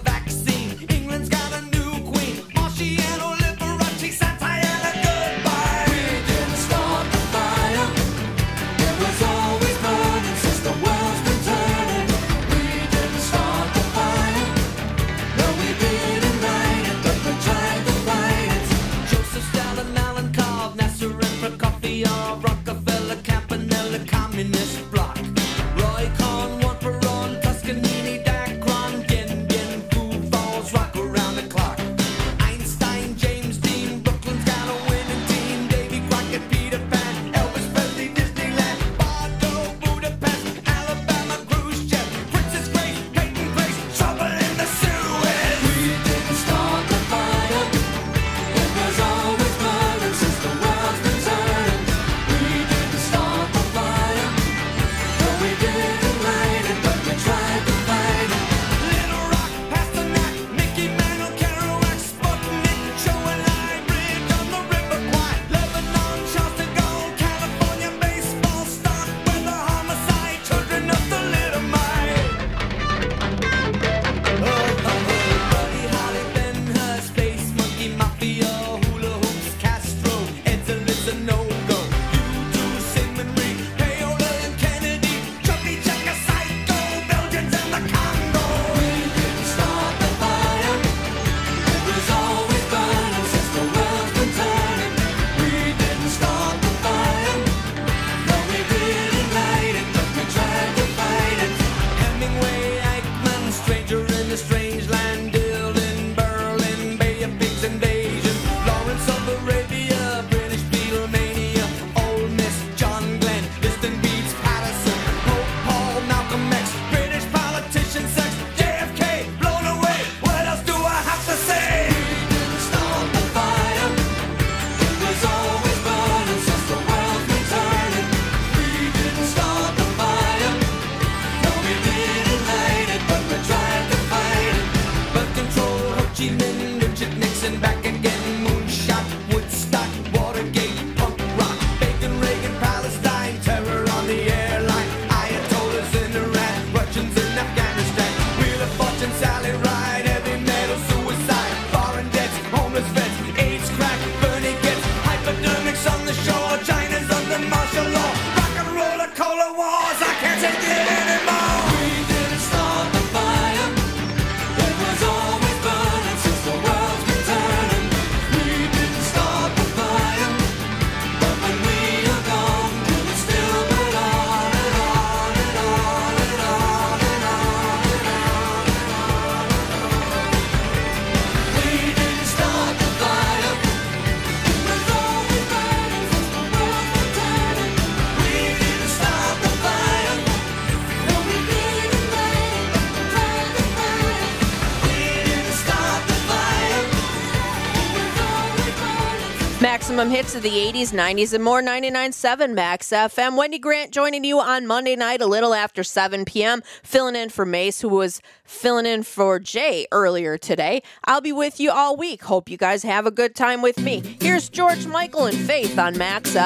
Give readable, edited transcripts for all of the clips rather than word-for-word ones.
Maximum hits of the 80s, 90s, and more. 99.7 Max FM. Wendy Grant joining you on Monday night a little after 7 p.m., filling in for Mace, who was filling in for Jay earlier today. I'll be with you all week. Hope you guys have a good time with me. Here's George Michael and Faith on Max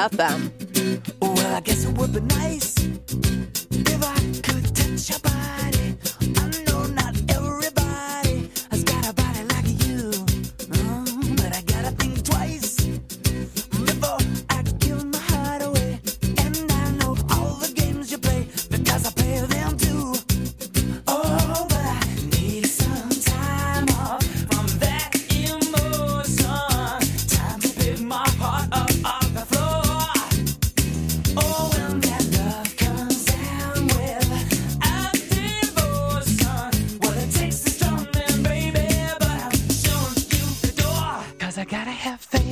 FM. Well, I guess it would be nice if I could touch your body. I know not everybody has got a body like you, but I gotta think twice before I give my heart away. And I know all the games you play because I play them too. Oh, but I need some time off from that emotion. Time to pick my heart up off the floor. Oh, when that love comes down with a devotion. Well, it takes a strong man, baby, but I'm showing you the door. 'Cause I gotta have faith.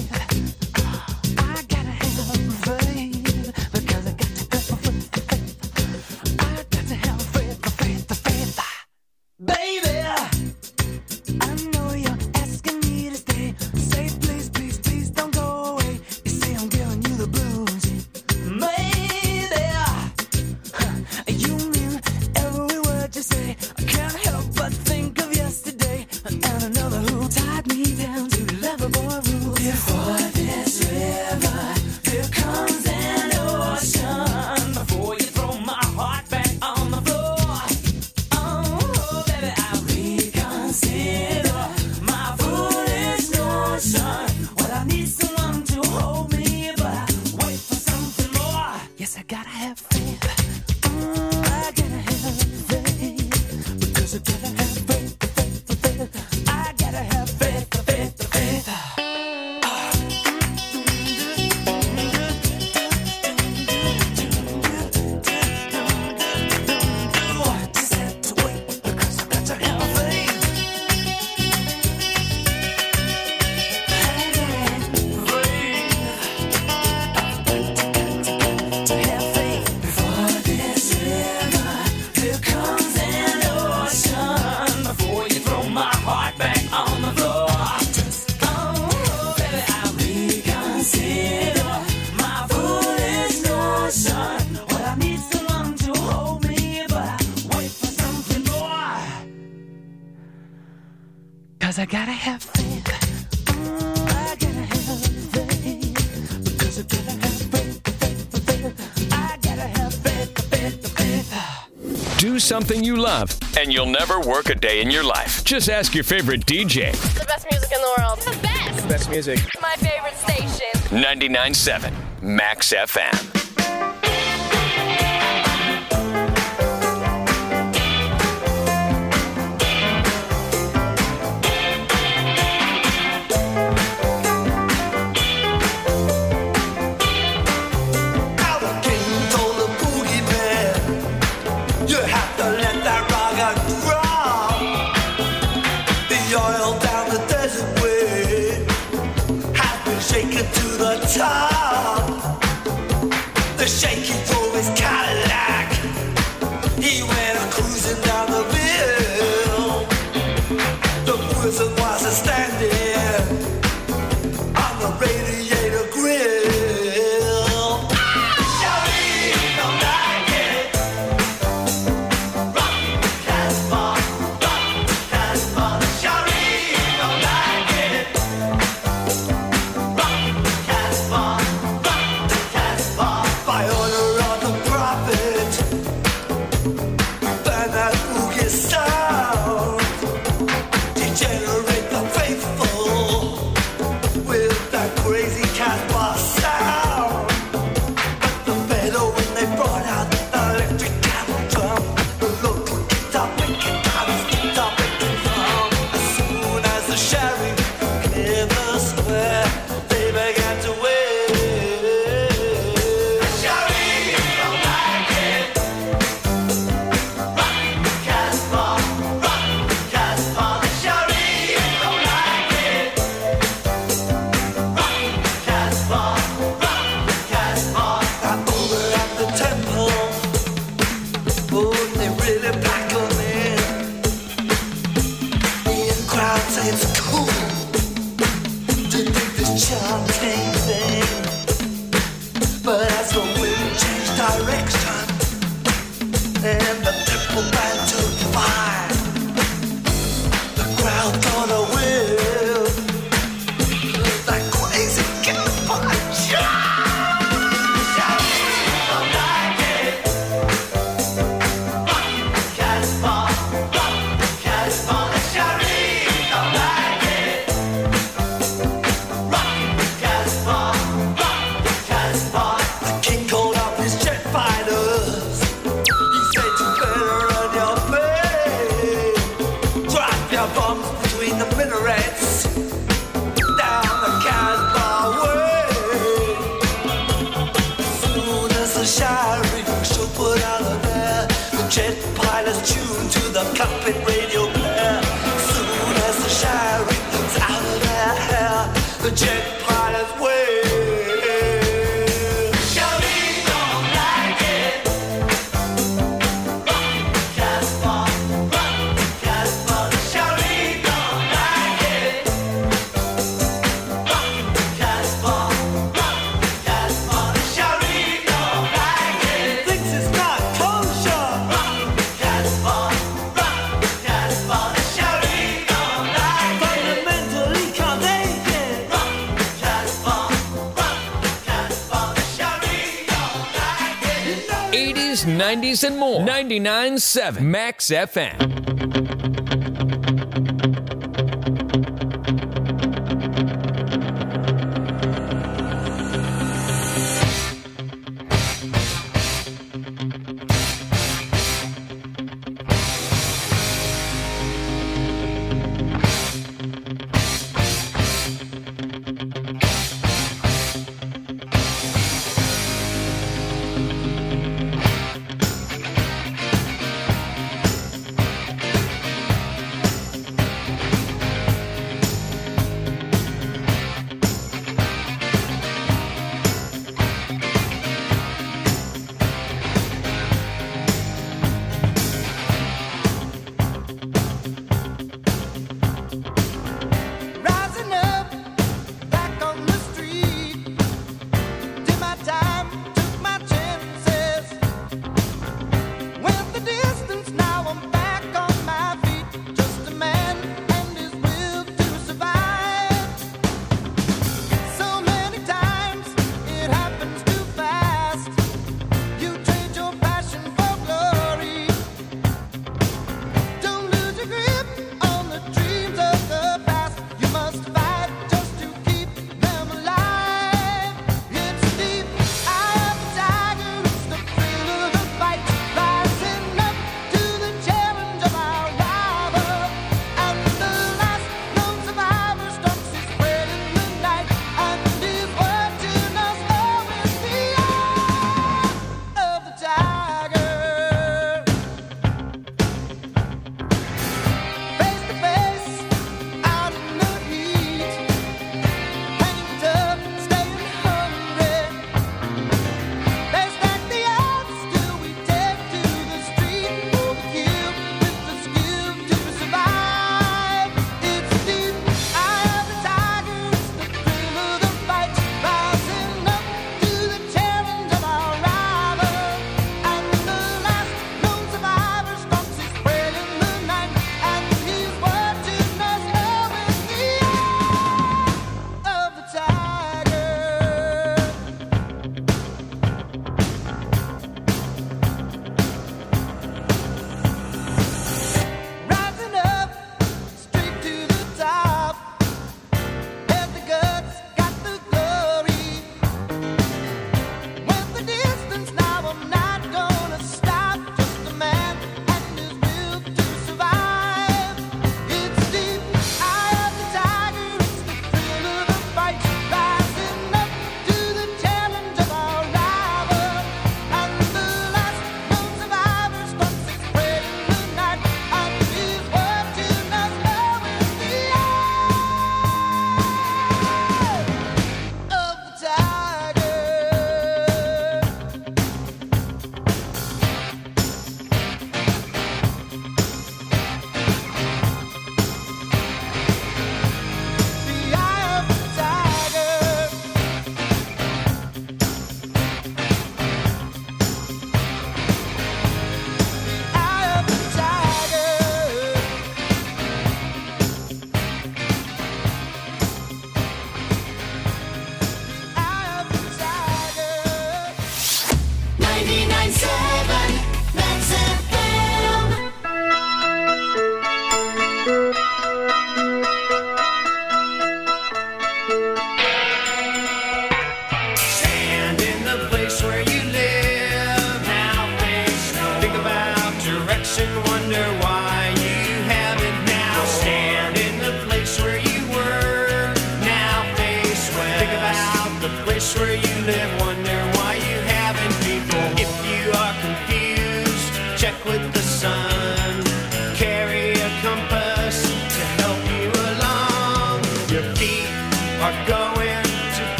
I gotta have faith. Because I got to go for faith. I got to have faith. Baby, I know you're asking me to stay. Say please, please, please don't go away. You say I'm giving you the blues. Maybe you mean every word you say. I can't help but think of yesterday and another who tied me down to lovable rules. 'cause I gotta have faith. I gotta have faith, because I gotta have faith. I gotta have faith. Do something you love, and you'll never work a day in your life. Just ask your favorite DJ. The best music in the world. The best. Best music. My favorite station. 99.7 Max FM. Top. The shaky drove his Cadillac. He went cruising down the hill. The prison was a standing on the radiator grill. Shawty don't like it. Rock Casbah, rock Casbah. Shawty don't like it. By order of the prophet, burn that boogie sound, degenerate the faithful with that crazy Casbah sound. But the better when they brought out the electric camel drum, the local guitar picking out his guitar picking drum. As soon as the sheriff cleared the square, they began to wait. It's cool to dig this chanting thing, but as the wind changed direction and the temple band took fire, the crowd got a whiff of that crazy Casbah. Don't like it. Rock Casbah, rock Casbah. Tuned to the cockpit radio player. Soon as the sheriff gets out of their hair, the jet pilots wave. Shawty don't like it. Rock Casbah, rock Casbah. Shawty don't like it. Rock Casbah, rock Casbah. Shawty don't like it. Thinks it's not kosher. Fundamentally can't take it. 80s, 90s, and more. 99.7 Max FM.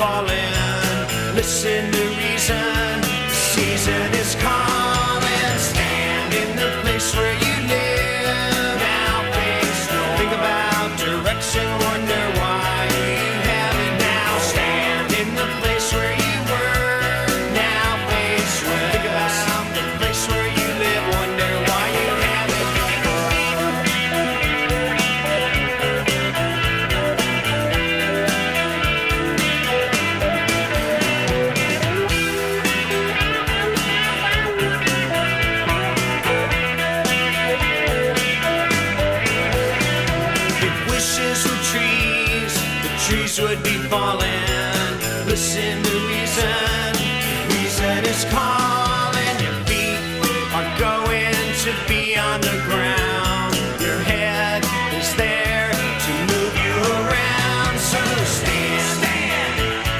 falling. Listen to reason, the season is calling. Stand in the place where you live. Now face no. Think about direction, wonder why you have it now. Stand in the place where you were. Now face where. Think about the place where you live, wonder why you have it. If wishes were trees, the trees would be falling. Listen to reason, reason is calling. Your feet are going to be on the ground. Your head is there to move you around. So stand,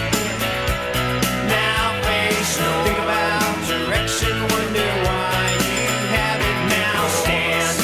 now face no. Think about direction, wonder why you have it now. Stand,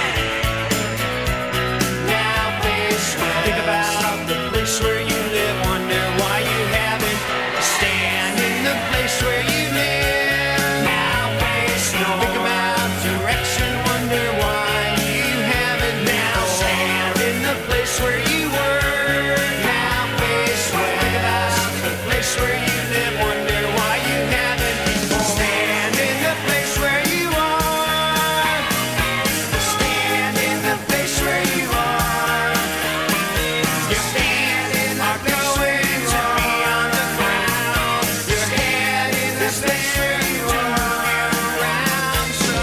now face no. Think about the place where you live, wonder why you have it. Stand in the place where you live. Now face no. Think about direction, wonder why you have it now. Stand in the place where you were. Now face where. Think about the place where you live, wonder why you have it. Stand in the place where you are. Stand in the place where you are. Your feet are going to be on the ground. Your head in the place where you are around. So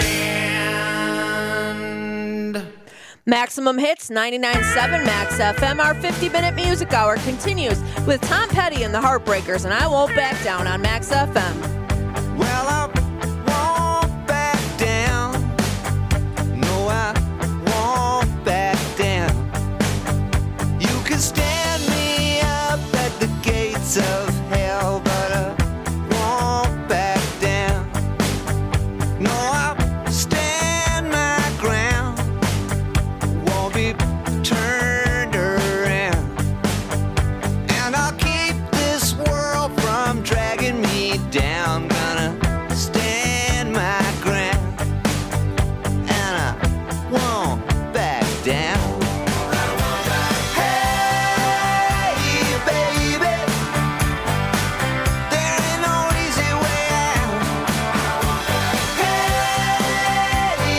stand. Maximum Hits 99.7 Max FM. Our 50-minute music hour continues with Tom Petty and the Heartbreakers, and I Won't Back Down on Max FM. Well, I won't back down. No, I won't back down. You can stand me up at the gates of hell, but I won't back down. No, I'll stand my ground. Won't be turned around. And I'll keep this world from dragging me down. Gonna stand my ground, and I won't back down. Hey, baby, there ain't no easy way out. Hey,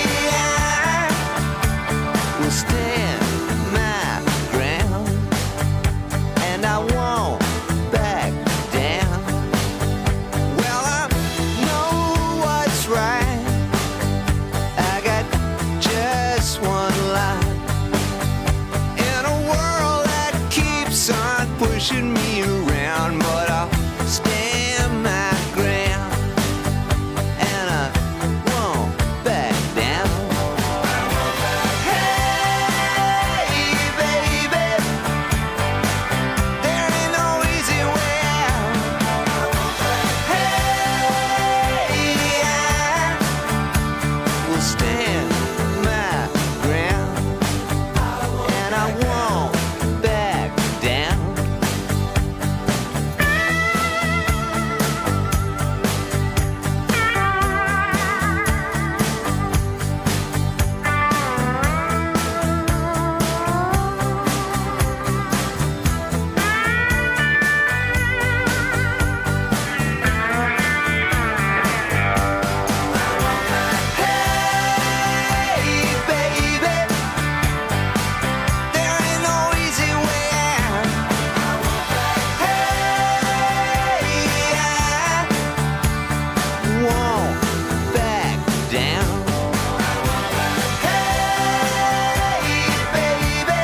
I will stand my ground, and I won't back down. Well, I know what's right. I got just one line. In a world that keeps on pushing me around, but I'll stand my ground, and I won't back down. Hey, baby, there ain't no easy way out. Hey, I will stand my ground, and I won't back down. Hey, baby, there ain't no easy way out. Hey, I won't back down. Hey, baby,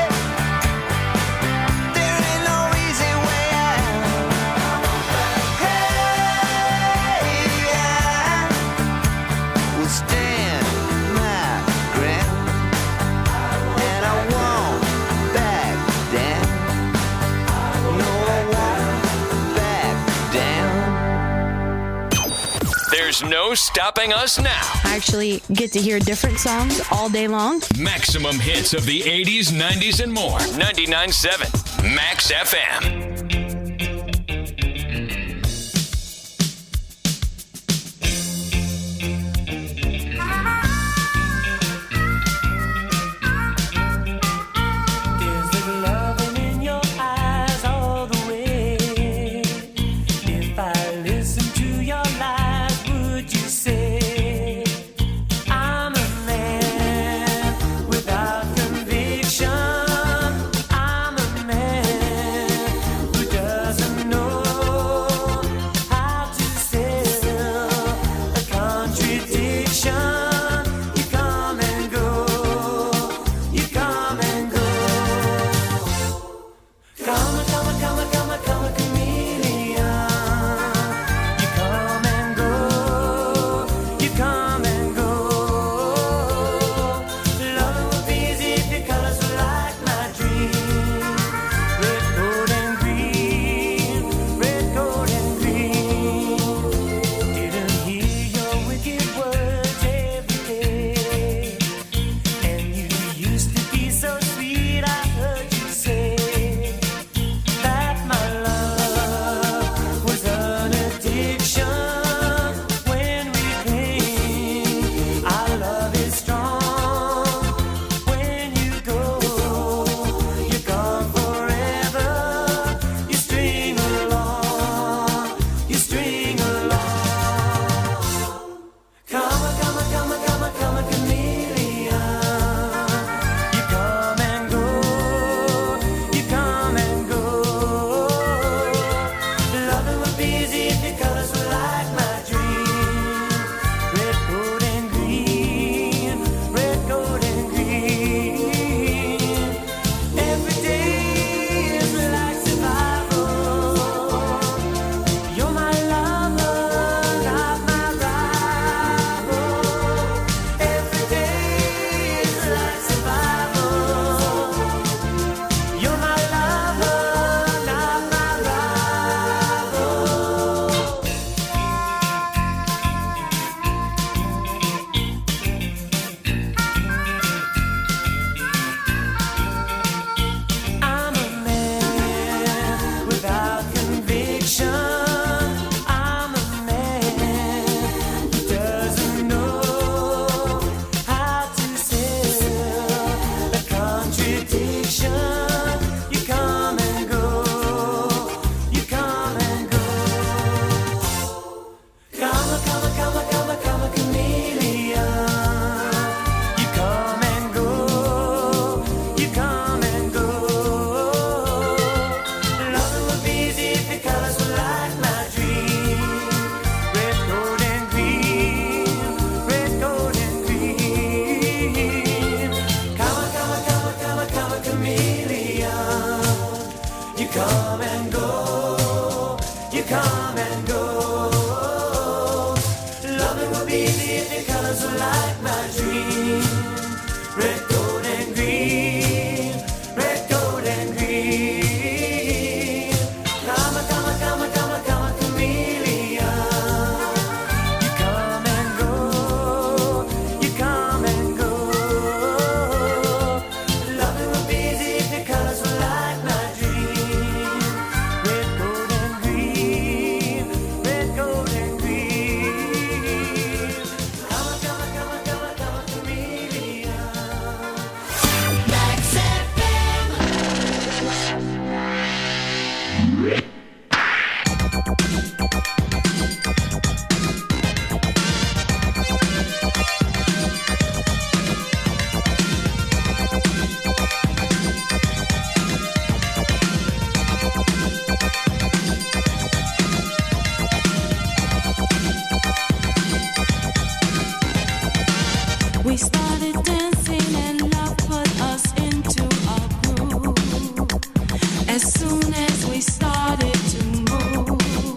there ain't no easy way out. Hey, I will stand my ground, and I won't back down. No, I won't back down. There's no stopping us now. I actually get to hear different songs all day long. Maximum hits of the 80s, 90s, and more. 99.7 Max FM. be the colors are like my dream. Red, gold, and green. Red, gold, and green. Come a, come a, come a, come a, come a chameleon. You come and go. You come and go. Loving would be easy if the colors were like my dream. Red, gold, and green. Red, gold, and green. Come a, come a, come a, come a, come a chameleon. Max FM. We started dancing and love put us into a groove. As soon as we started to move,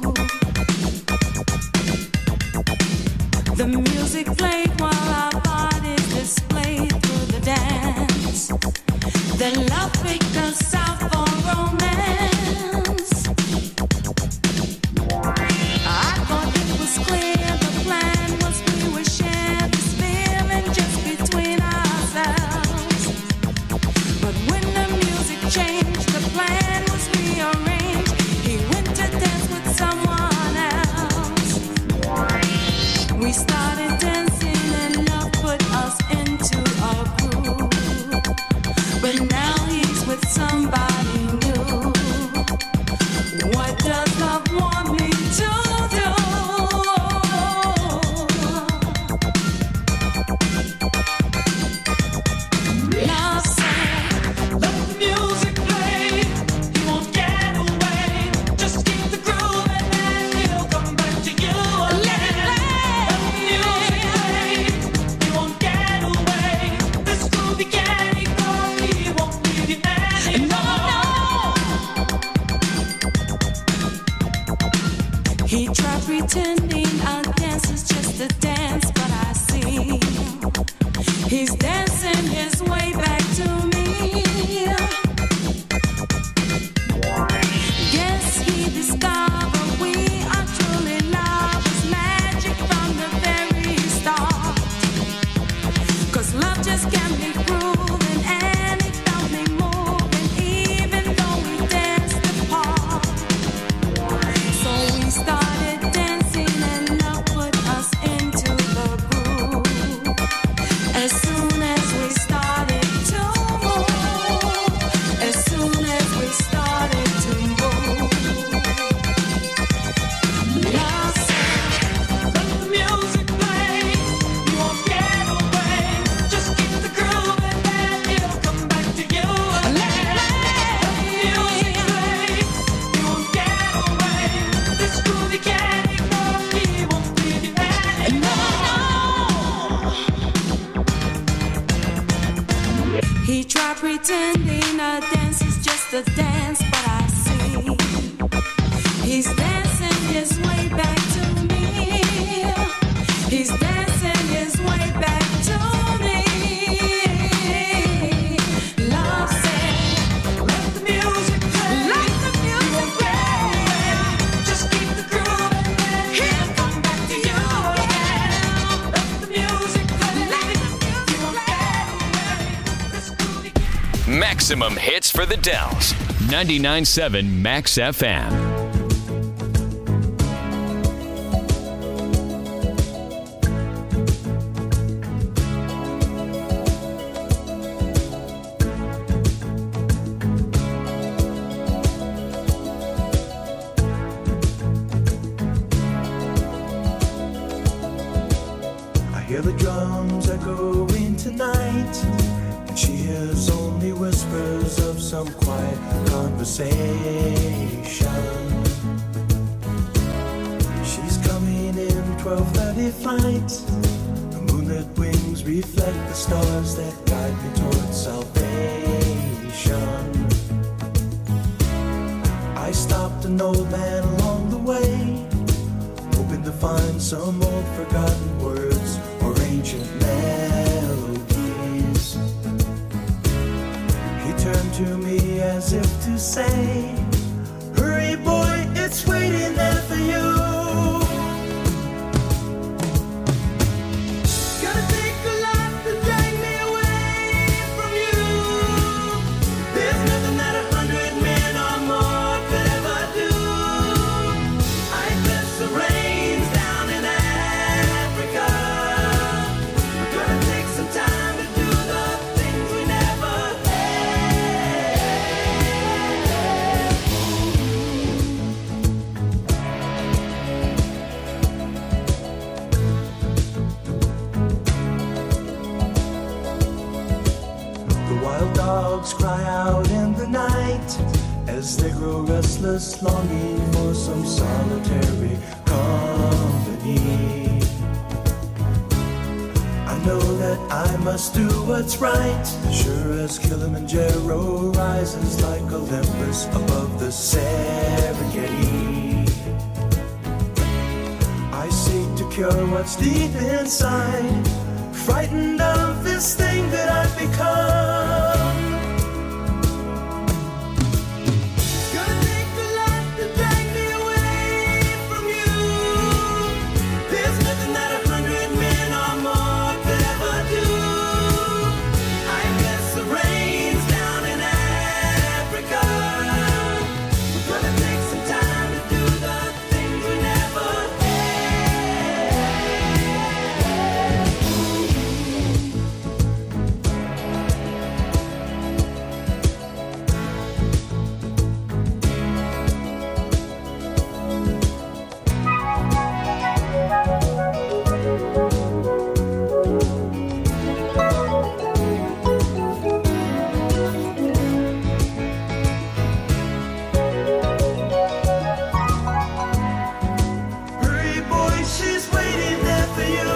the music played while our bodies displayed through the dance. Then love picked us out for romance. I thought it was clear the plan was we would share this feeling just between ourselves. But when the music changed, the plan was rearranged. He went to dance with someone else. We started dancing and love put us into a groove. But now he's with somebody new. What does love want me to do? Love said, let the music play. He won't get away. Just keep the groove and then he'll come back to you again. Let the music play. He won't get away. This groovy candy girl, he won't leave you anymore. He tried pretending our dance is just a dance, but I see he's dancing his way back to me. Yes, he discovered we are truly lovers, magic from the very start. 'Cause love just can't be proven, and it felt me moving, even though we danced apart. So we started dancing and love put us into the groove. As soon as we started to move, as soon as we started to move, love said, let the music play. You won't get away. Just keep the groove and then he'll come back to you again. Let the music play. You won't get away. This groovy candy girl, he won't leave you anymore. He tried pretending a dance is just a dance, but I see he's dancing his way back to me. He's dancing his way back to me. Love said, let the music play. Let the music play. Just keep the groove and then he'll come back to you again. Let the music play. You won't get away. This groovy Maximum hits for the Dells. 99.7 Max FM. I hear the drums echoing tonight, and she hears only whispers of some quiet conversation. She's coming in 12:30 flight. The moonlit wings reflect the stars that guide me towards salvation. I stopped an old man along the way, hoping to find some old forgotten words or ancient melodies. He turned to me as if to say, hurry boy, it's waiting there for you. Gonna take a lot to drag me away from you. There's nothing that 100 men or more could ever do. I bless the rains down in Africa. I'm gonna take some time to do the things we never The wild dogs cry out in the night as they grow restless, longing for some solitary company. I know that I must do what's right, sure as Kilimanjaro rises like Olympus above the Serengeti. I seek to cure what's deep inside, frightened of this thing that I've become. It's gonna take a lot to drag me away from you. There's nothing that 100 men or more could ever do. I bless the rains down in Africa. We're gonna take some time to do the things we never Hurry, boy, she's waiting there for you.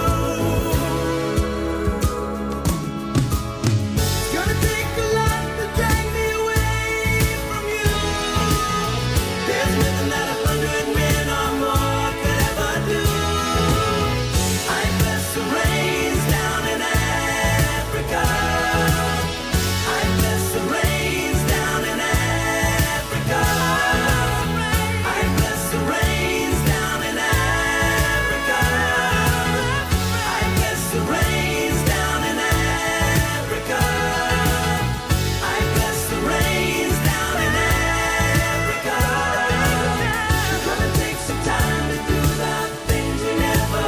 It's gonna take a lot to drag me away from you. There's nothing that 100 men or more could ever do. I bless the rains down in Africa. I bless the rains down in Africa. I bless the rains down in Africa. I bless the rains down in Africa. I bless the rains down in Africa. You're gonna take some time to do the things we never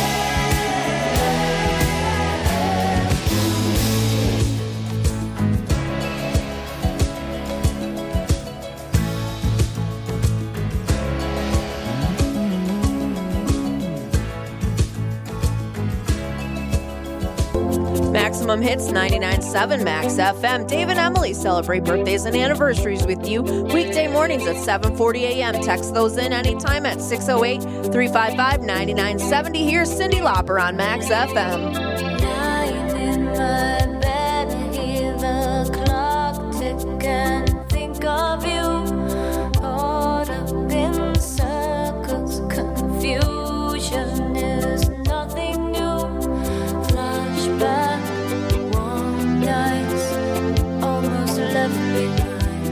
Maximum Hits 99.7 Max FM. Dave and Emily celebrate birthdays and anniversaries with you weekday mornings at 7:40 a.m. Text those in anytime at 608-355-9970. Here's Cyndi Lauper on Max FM. Lying in my bed, hear the clock tick and think of you. Caught up in circles, confusion is nothing new. Flashback, warm nights, almost left behind.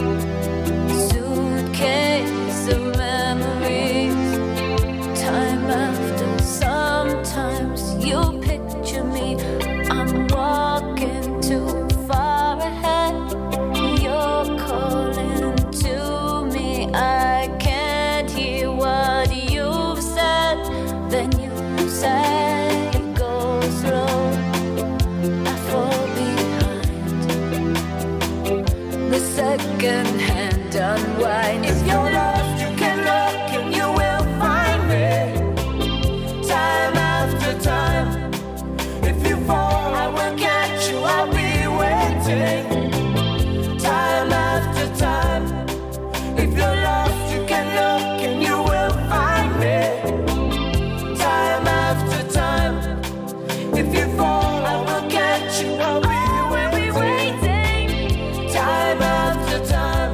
Suitcase of memories, time after. Sometimes you picture me, I'm walking too far ahead. You're calling to me, I can't hear what you've said. Then you say, go slow, I fall behind. The second hand unwind. If you're lost, you can look and you will find me. Time after time. If you fall, I will catch you, I'll be waiting. Time after time. If you're lost, you can look and you will find me. Time after time. If you fall, I will catch you, I'll be waiting. Time after time.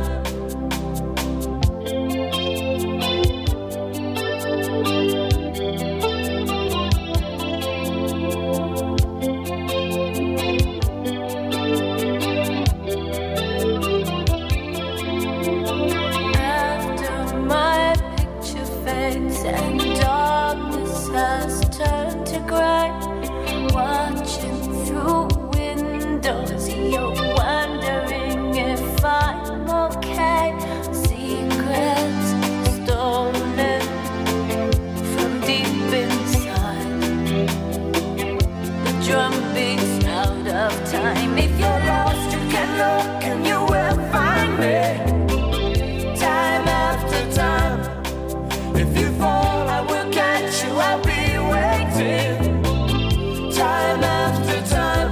watching through windows. You're wondering if I'm okay. Secrets stolen from deep inside. The drum beats out of time. If you're lost, you can look and you will find me. Time after time. If you fall, I will catch you. I'll be waiting. Time after time.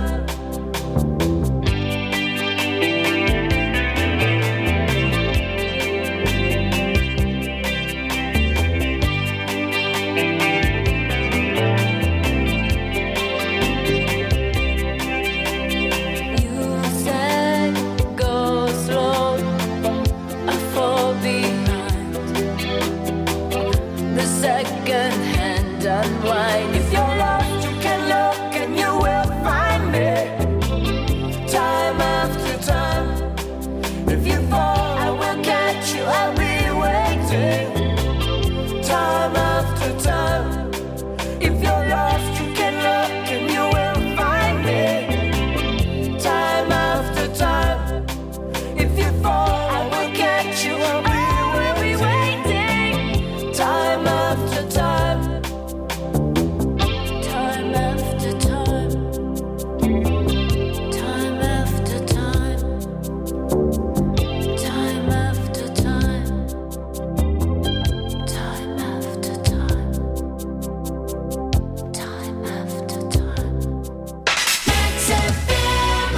You said go slow, I fall behind. The second hand unwind. If you're lost, you can look and you will find me. Time after time. If you fall, I will catch you. I'll be waiting. Time after time. If you're lost, you can look and you will find me. Time after time. If you fall, I will catch you. I'll be waiting. Time after time. Time after time. Time after time. Time after time. Time after time. Time after time. Max FM.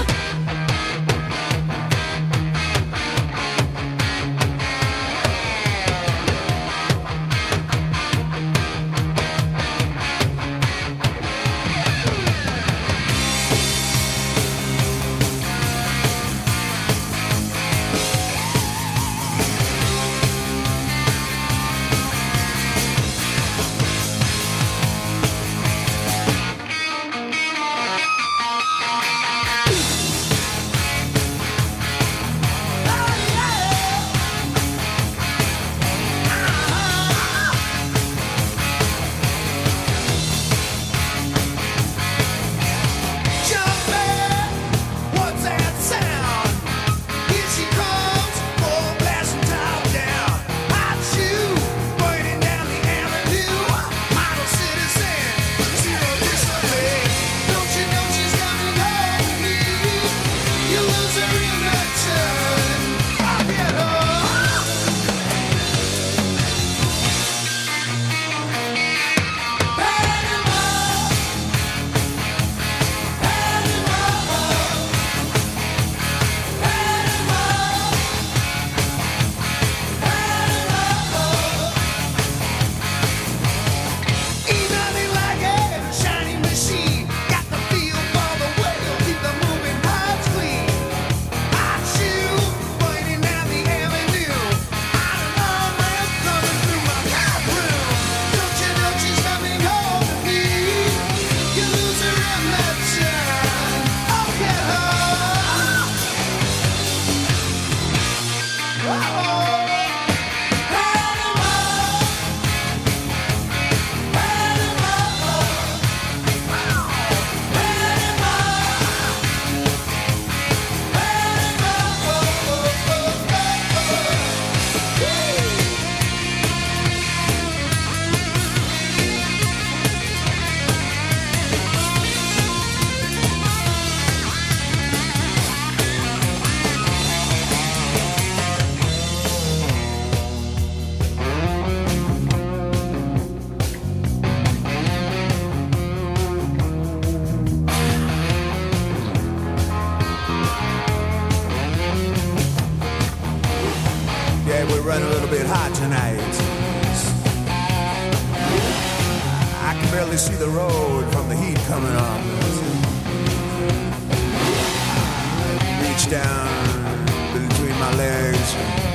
What's that sound? Here she comes, full blasting top down. Hot shoe, burning down the avenue. Model citizen, zero discipline. Don't you know she's coming home to me? You lose her in that turn. I'll get her. Ain't nothing like a shiny machine. Got the feel for the wheel, keep the moving parts clean. Hot shoe, burning down the avenue. I don't know what's coming through my bathroom. Don't you know she's coming home to me? You lose her in that turn. I'll get her. Yeah, we're running a little bit hot tonight. I can barely see the road from the heat coming on. Reach down between my legs,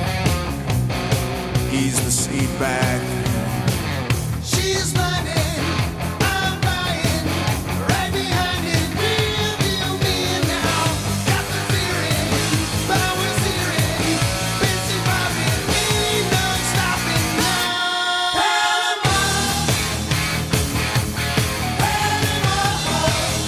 ease the seat back. She's running, I'm lying, right behind it. Real deal me now. Got the feeling, power's hearing, busy popping, ain't no stopping now. Panama, Panama.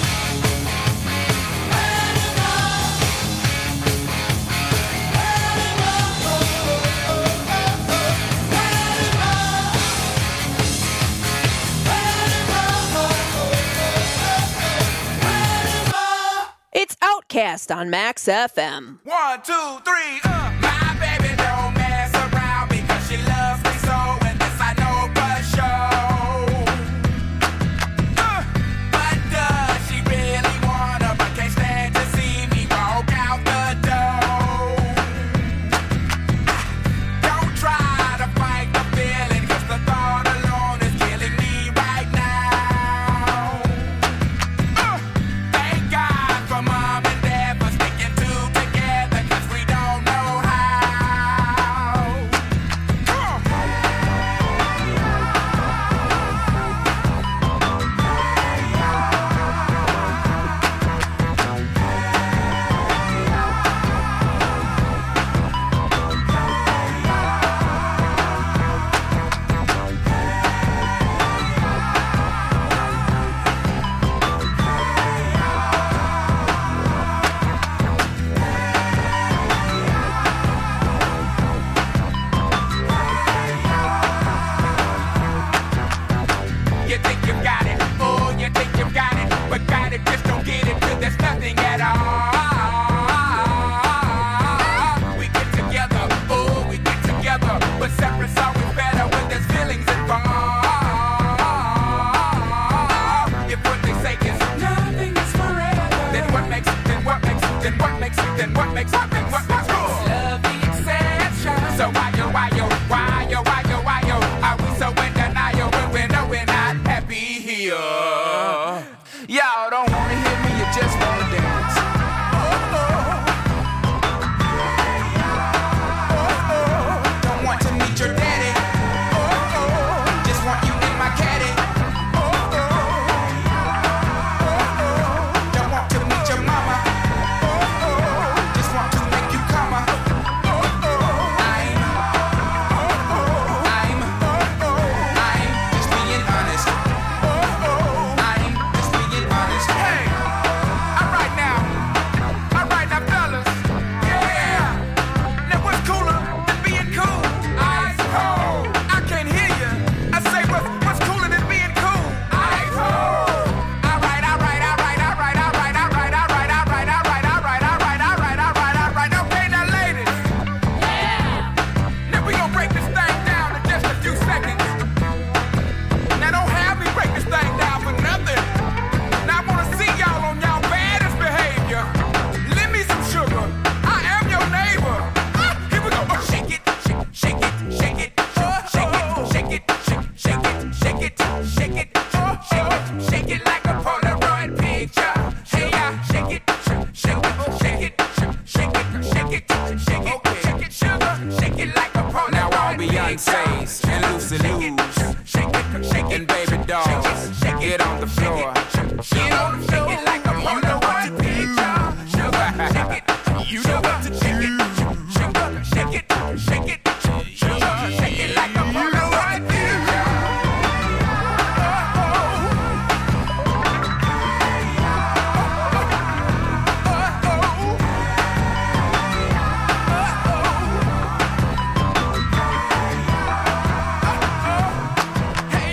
Cast on Max FM. 1, 2, 3, My baby don't mess around because she loves me so, and this I know for sure. But does she really wanna, but can't stand to see me walk out the door? Don't try to fight the feeling, 'cause the thought alone is killing me right now. Thank God for mom and dad for sticking two together, 'cause we don't know how. You think you got it, oh, you think you got it, but got it, just don't get it, 'cause there's nothing at all. We get together, oh, we get together, but separate's always better when there's feelings involved. If what they say is nothing is forever, then what makes love the exception? So why yo, are we so in denial when we know we're not happy here? Y'all don't wanna hear me, you just wanna dance. Don't want to meet your daddy. Just want you in my caddy. Don't want to meet your mama. Just want to make you come. I'm just being honest. I'm just being honest. Hey, all right now, fellas. Yeah. Now what's cooler than being cool? Ice cold. I can't hear you. I say what's cooler than being cool? Ice cold. All right. Okay, now ladies. Now we gonna break this thing down in just a few seconds. Now don't have me break this thing down for nothing. Now I wanna see y'all on y'all baddest behavior. Lend me some sugar. I am your neighbor. Here we go. Shake it, shake it, shake it, shake it, shake it, shake it, shake it, shake it, shake it like a Polaroid picture. Hey, shake it, shake it, shake it, shake it, shake it, shake it, shake it, sugar, shake it like a Polaroid picture. Now all Beyonce's and Lucy Lou's, shake it, baby dolls, get on the floor, get on the floor, shake it like a Polaroid picture. Sugar, shake it, you know what to do. Sugar, shake it, shake it, sugar, shake it like a Polaroid picture. Hey,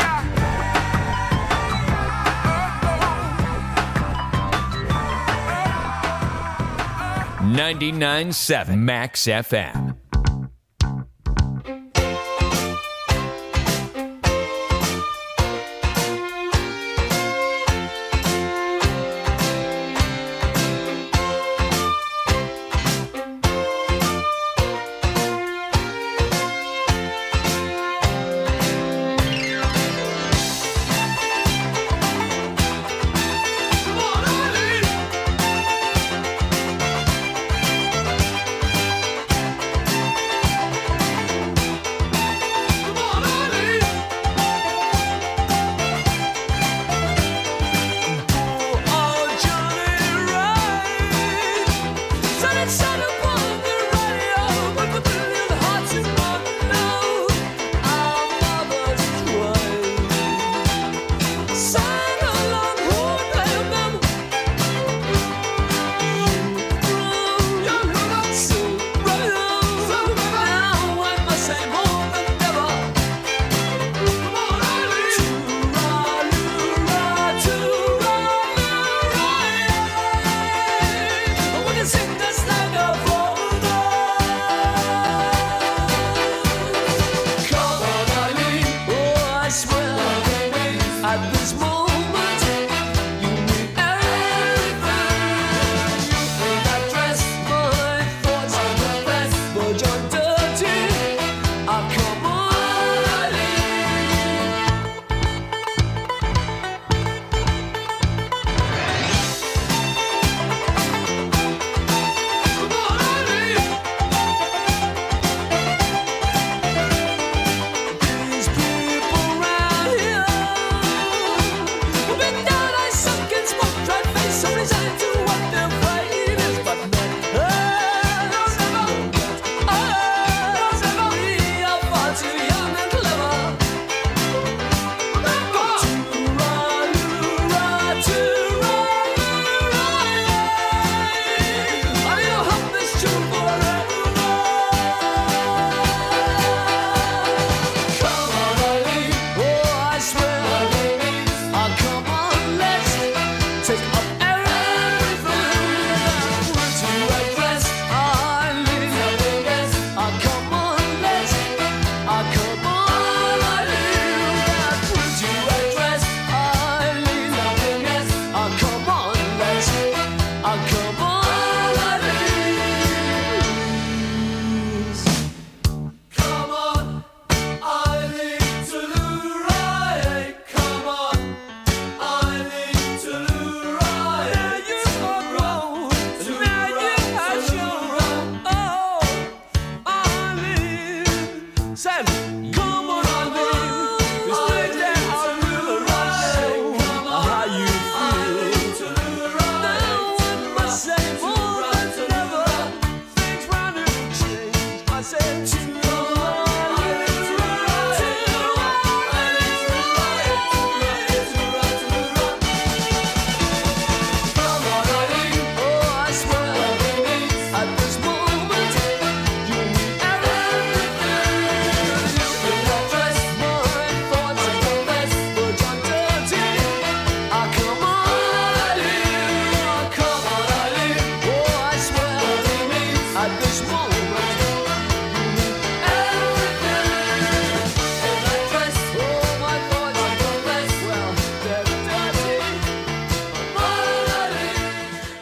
99.7 Max FM.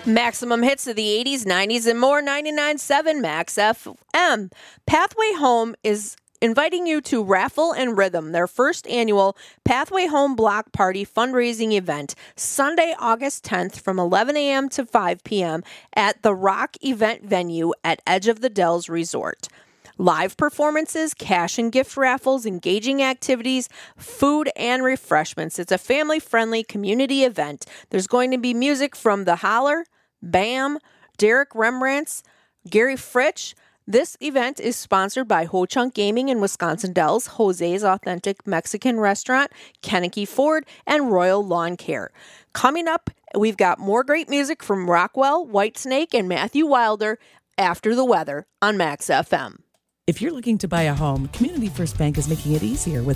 Maximum hits of the 80s, 90s, and more. 99.7 Max FM. Pathway Home is inviting you to Raffle and Rhythm, their first annual Pathway Home Block Party fundraising event, Sunday, August 10th from 11 a.m. to 5 p.m. at the Rock Event Venue at Edge of the Dells Resort. Live performances, cash and gift raffles, engaging activities, food, and refreshments. It's a family-friendly community event. There's going to be music from The Holler, Bam, Derek Rembrandts, Gary Fritsch. This event is sponsored by Ho Chunk Gaming in Wisconsin Dells, Jose's Authentic Mexican Restaurant, Kennecke Ford, and Royal Lawn Care. Coming up, we've got more great music from Rockwell, Whitesnake, and Matthew Wilder after the weather on Max FM. If you're looking to buy a home, Community First Bank is making it easier with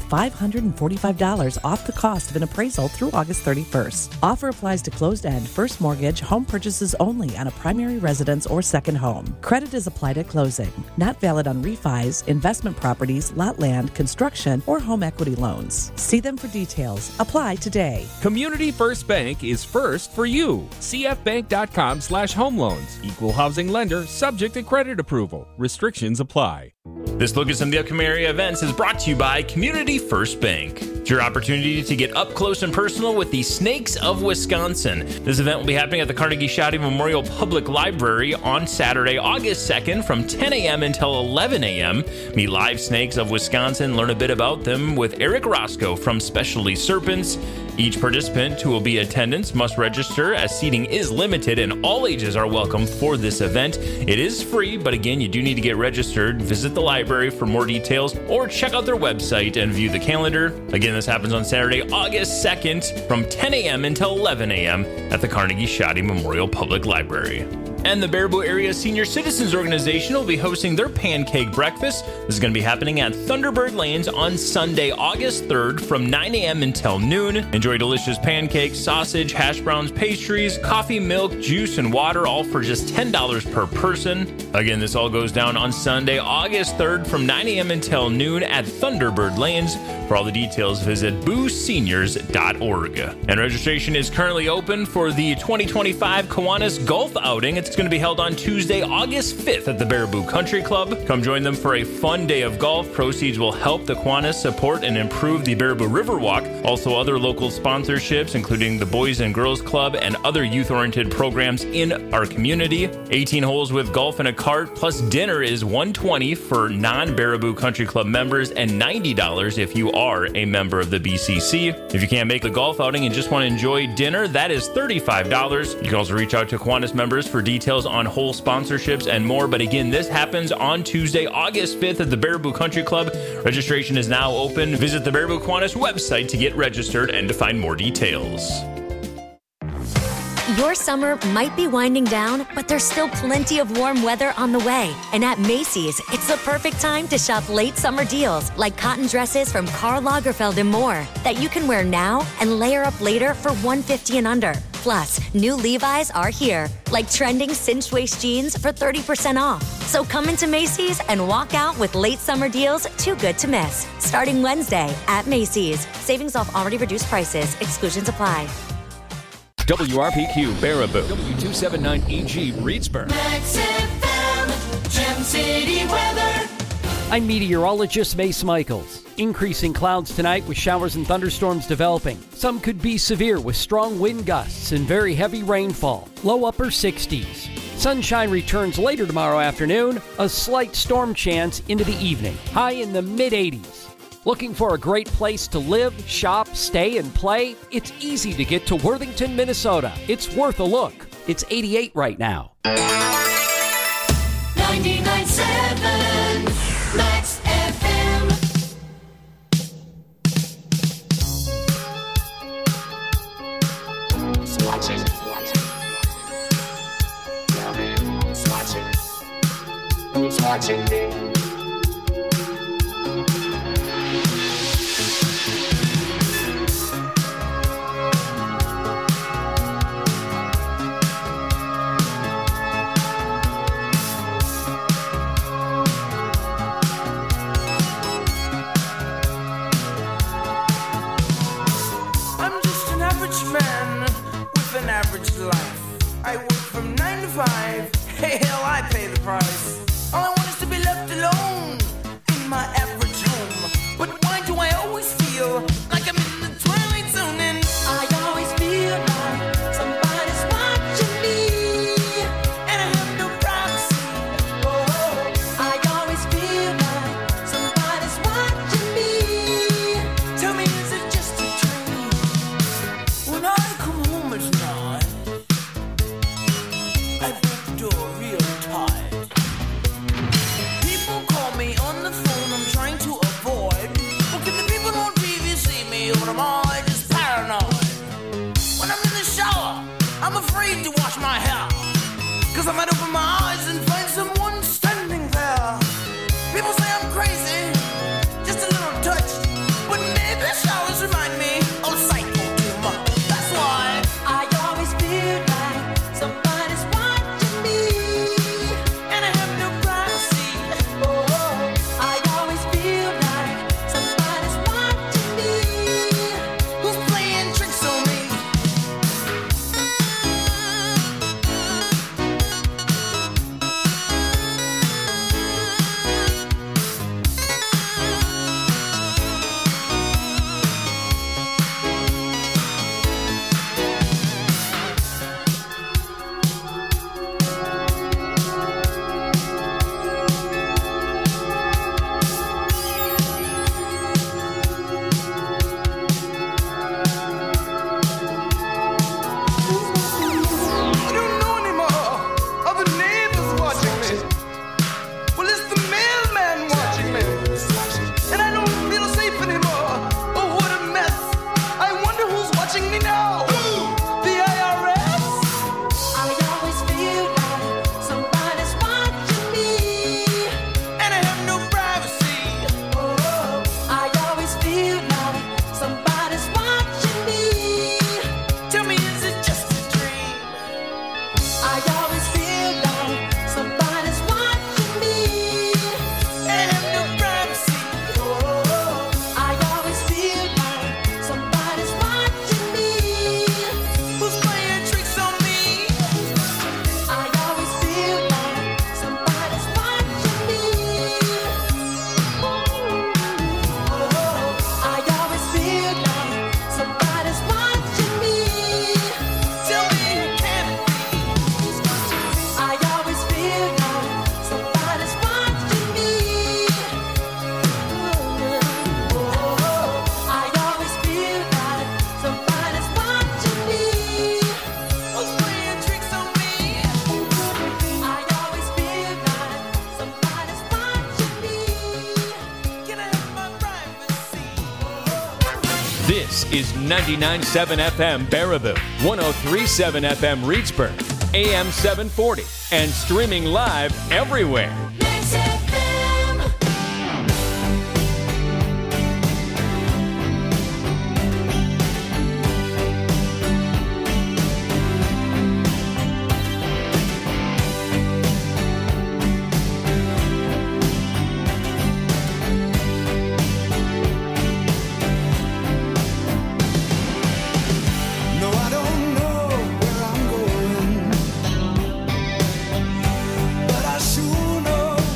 $545 off the cost of an appraisal through August 31st. Offer applies to closed-end, first mortgage, home purchases only on a primary residence or second home. Credit is applied at closing. Not valid on refis, investment properties, lot land, construction, or home equity loans. See them for details. Apply today. Community First Bank is first for you. cfbank.com/home loans. Equal housing lender, subject to credit approval. Restrictions apply. This look at some of the upcoming area events is brought to you by Community First Bank. It's your opportunity to get up close and personal with the Snakes of Wisconsin. This event will be happening at the Carnegie Shouty Memorial Public Library on Saturday, August 2nd from 10 a.m. until 11 a.m. Meet live snakes of Wisconsin, learn a bit about them with Eric Roscoe from Specialty Serpents. Each participant who will be in attendance must register as seating is limited and all ages are welcome for this event. It is free, but again, you do need to get registered. Visit the library for more details or check out their website and view the calendar. Again, this happens on Saturday, August 2nd from 10 a.m. until 11 a.m. at the Carnegie Shouty Memorial Public Library. And the Baraboo Area Senior Citizens Organization will be hosting their pancake breakfast. This is going to be happening at Thunderbird Lanes on Sunday, August 3rd from 9 a.m. until noon. Enjoy delicious pancakes, sausage, hash browns, pastries, coffee, milk, juice, and water, all for just $10 per person. Again, this all goes down on Sunday, August 3rd from 9 a.m. until noon at Thunderbird Lanes. For all the details, visit booseniors.org. And registration is currently open for the 2025 Kiwanis Golf Outing. It's going to be held on Tuesday, August 5th at the Baraboo Country Club. Come join them for a fun day of golf. Proceeds will help the Kiwanis support and improve the Baraboo Riverwalk. Also, other local sponsorships, including the Boys and Girls Club and other youth-oriented programs in our community. 18 holes with golf and a cart, plus dinner is $120 for non-Baraboo Country Club members and $90 if you are a member of the BCC. If you can't make the golf outing and just want to enjoy dinner, that is $35. You can also reach out to Kiwanis members for details on whole sponsorships and more. But again, this happens on Tuesday, August 5th at the Baraboo Country Club. Registration is now open. Visit the Baraboo Kiwanis website to get registered and to find more details. Your summer might be winding down, but there's still plenty of warm weather on the way. And at Macy's, it's the perfect time to shop late summer deals like cotton dresses from Karl Lagerfeld and more that you can wear now and layer up later for $150 and under. Plus, new Levi's are here, like trending cinched waist jeans for 30% off. So come into Macy's and walk out with late summer deals too good to miss. Starting Wednesday at Macy's. Savings off already reduced prices. Exclusions apply. WRPQ Baraboo, W279EG Reedsburg. Max FM, Gem City weather. I'm meteorologist Mace Michaels. Increasing clouds tonight with showers and thunderstorms developing. Some could be severe with strong wind gusts and very heavy rainfall. Low upper 60s. Sunshine returns later tomorrow afternoon. A slight storm chance into the evening. High in the mid-80s. Looking for a great place to live, shop, stay, and play? It's easy to get to Worthington, Minnesota. It's worth a look. It's 88 right now. 99.7 Max FM. Who's watching me? I'm just an average man with an average life. I work from 9 to 5. Hey, hell, I pay the price. All I want is to be left alone in my average home. But why do I always feel like I'm in the twilight zone? And I always feel like somebody's watching me, and I have no privacy. Oh, I always feel like somebody's watching me. Tell me, is it just a dream? When I come home at night, I break the door real tight. People call me on the phone, I'm trying to avoid. Well, can the people on TV see me, or am I just paranoid? When I'm in the shower, I'm afraid to wash my hair, 'cause I might open my eyes and find someone standing there. People say I'm crazy, just a little touched, but maybe showers remind me of psycho too much. That's why I always feel like somebody's watching me, and I have no privacy. Oh, I always feel like somebody's watching me. Who's playing tricks on me? I don't know anymore. Are the neighbors watching me? Well, it's the mailman watching me. And I don't feel safe anymore. Oh, what a mess. I wonder who's watching me now. The IRS? I always feel like somebody's watching me, and I have no privacy. Oh, I always feel like somebody's watching me. Tell me, is it just a dream? I always feel like somebody's watching me, and I have no privacy. Oh, I always feel like somebody's watching me. Who's playing tricks on me? I always feel like somebody's watching me. Oh, I always feel like somebody's watching me. Tell me who can it be? I always feel like somebody's watching me. Oh, I always feel like somebody's watching me. Who's playing tricks on me? I always feel like somebody's watching me. Can I have my privacy? This is 99.7 FM Baraboo, 103.7 FM Reedsburg, AM 740, and streaming live everywhere. No, I don't know where I'm going, but I sure know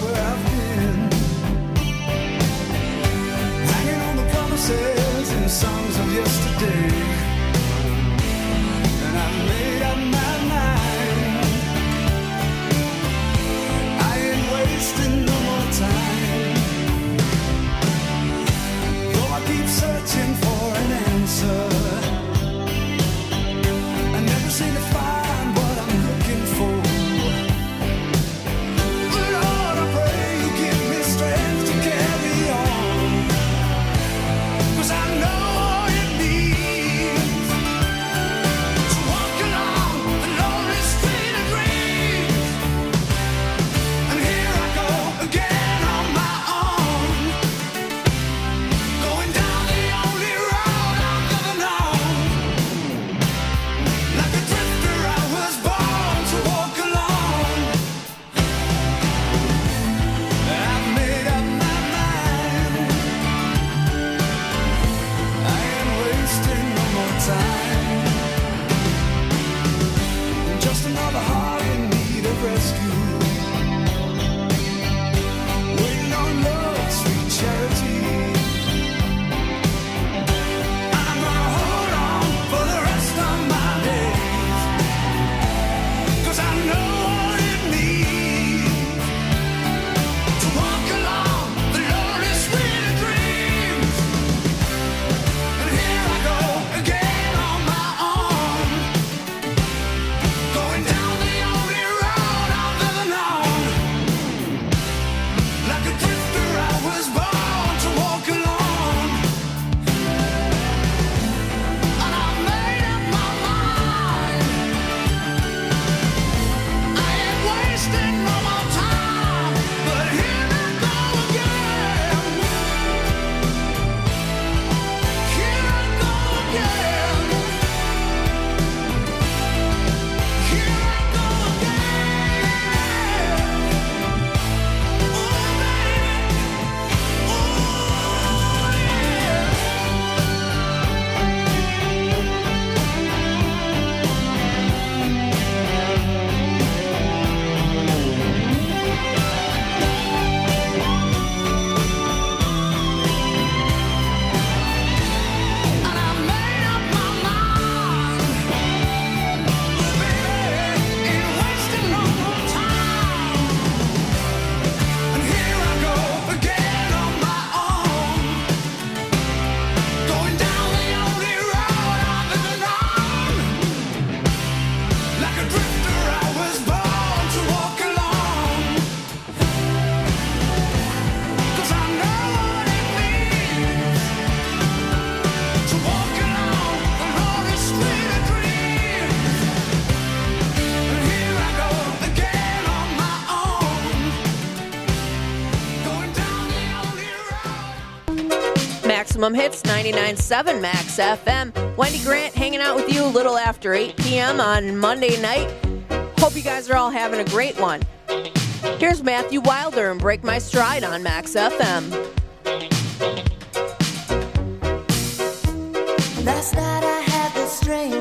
Maximum Hits 99.7 Max FM. Wendy Grant hanging out with you a little after 8 p.m. on Monday night. Hope you guys are all having a great one. Here's Matthew Wilder and Break My Stride on Max FM. Last night I had the strange